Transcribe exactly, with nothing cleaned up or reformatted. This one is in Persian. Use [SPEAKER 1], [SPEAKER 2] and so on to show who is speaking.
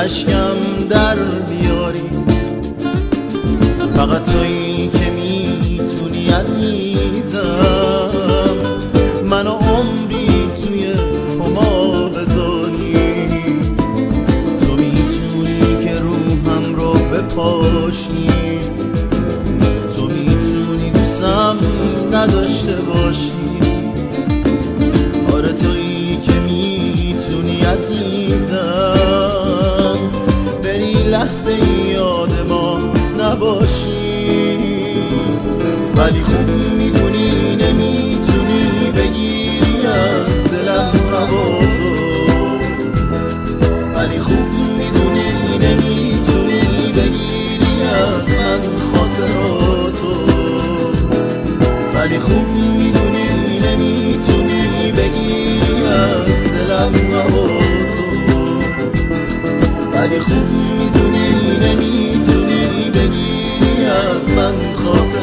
[SPEAKER 1] اشکم در بیاری. فقط تویی که میتونی عزیزم منو عمری توی پما بذاری. تو میتونی که روحم رو بپاشی، تو میتونی دوستم نداشته باشی. آره تویی که میتونی عزیزم بری لحظه یاد ما نباشی. ولی خوب میدونی نمیتونی بگیری از دلم هوا تو. ولی خوب میدونی نمیتونی بگیری از من خاطراتو. ولی خوب میدونی نمیتونی بگیری از دلم هوا تو. ولی خوب میدونی نمیتونی بگیری از من خاطراتو.